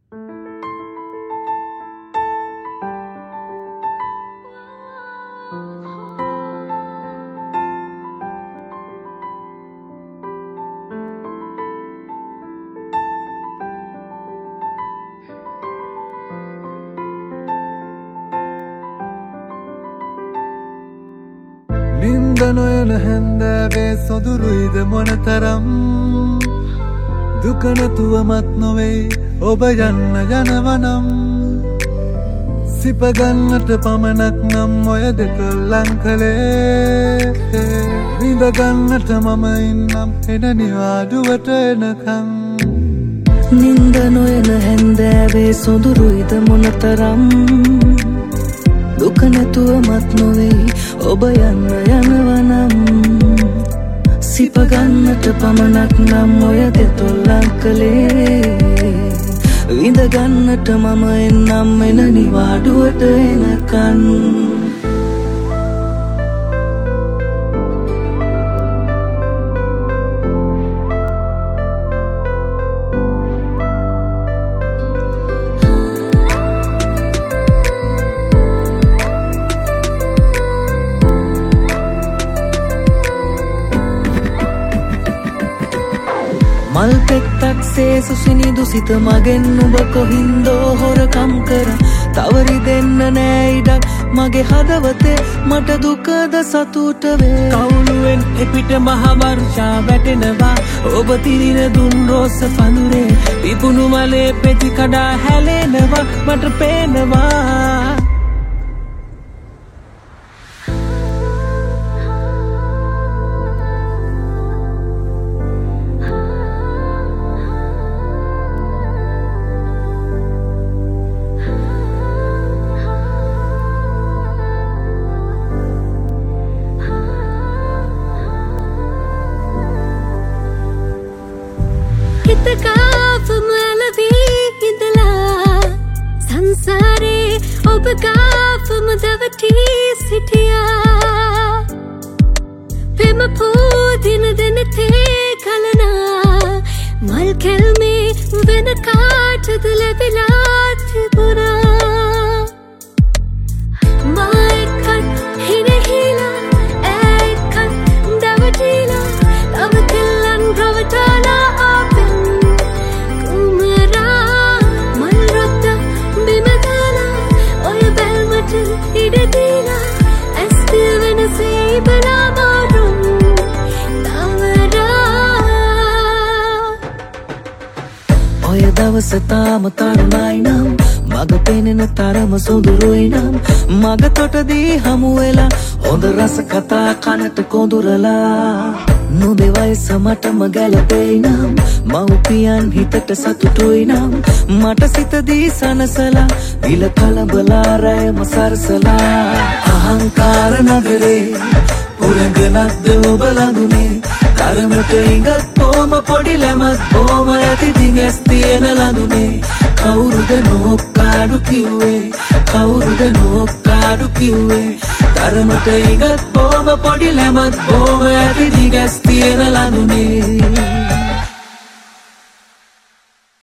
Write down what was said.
නින්ද නොයන හැන්දෑවේ සොඳුරුයිද මොනතරම් දුක නැතුවමත් නොවේ ඔබ යන්න යනවනම් සිප ගන්නට පමණක් නම් ඔය දෙතොල්ලන් කළේ විඳ ගන්නට මම ඉන්නම් එන නිවාඩුවට එනකම් නින්ද නොයන හැන්දෑවේ සොඳුරුයිද මොනතරම් දුක නැතුවමත් නොවේ ඔබ යන්න යනවනම් සිප ගන්නට පමණක් නම් ඔය දෙතොල්ලන් කළේ විඳ ගන්නට මම එන්නම් එන නිවාඩුවට එනකන් මල් පෙත්තක් සේ සුසිනිදු සිත මගෙන් නුඹ කොහින්දෝ හොරකම් කර තවරි දෙන්න නෑ ඉඩක් මගේ හදවතේ මට දුකද සතුට වේ කවුළුවෙන් එපිට මහ වර්ෂා වැටෙනවා ඔබ තිරින දුන් රෝස පඳුරේ පිපුණු මලේ පෙති කඩා හැලෙනවා මට පේනවා හිතකාවම ඇලවී ඉඳලා සංසාරේ ඔබ ගාවම දවටී සිටියා පෙම පූදින දෙනතේ කලනා මල් කැල්මේ වෙන කාටද ලැබිලා තිබුණා මා එක්කත් හිනහිලා ඇයි එක්කත් දවටීලා තව කෙල්ලන් රවටාලා ඔය දවස තාම තරුණයි නම් මග පෙනෙන තරම සොඳුරුයි නම් මග තොටදී හමු වෙලා හොඳ රස කතා කනට කොඳුරලා නුඹේ වයස මටම ගැලපෙයි නම් මව්පියන් හිතට සතුටුයි නම් මට සිතදී සනසලා දිල කලබලා රැයම සරසලා අහංකාර නගරේ උරගනක්ද ඔබ ළඟුනේ තරමට ඉඟත් බොම පොඩි ළමත් බොම ඇති දිගස් තියෙන ළඟුනේ කවුරුද නොක්කාඩු කිව්වේ කවුරුද නොක්කාඩු කිව්වේ තරමට ඉඟත් බොම පොඩි ළමත් බොම ඇති දිගස් තියෙන ළඟුනේ